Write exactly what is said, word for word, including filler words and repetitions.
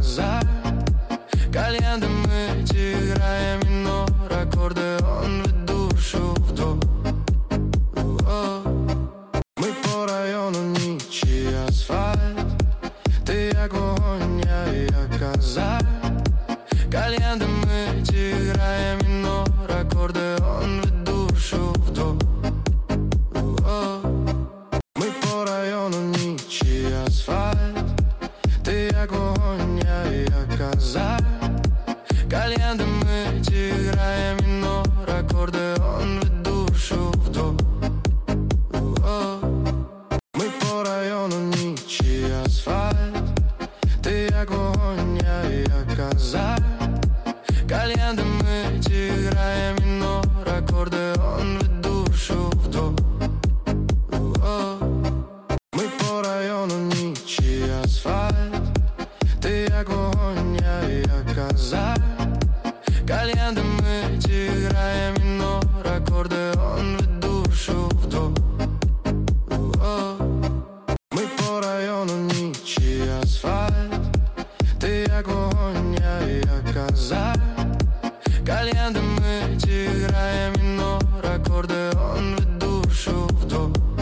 коза. Кальянда мы играем минор, аккордеон ведь душу в до. Мы по району ничий асфальт, ты як вогонь, я як коза. Кальянда мы играем минор, аккордеон ведь душу в до. Мы по району ничий асфальт, ты як вогонь, я як коза. Кальянда мы играем минор, аккордеон ведь душу в до. Мы по району ничий асфальт, ты як вогонь, я як коза. Кальянда мы играем минор, аккордеон ведь душу в до. Мы по району ничий асфальт, ты як вогонь, я як коза. Кальянда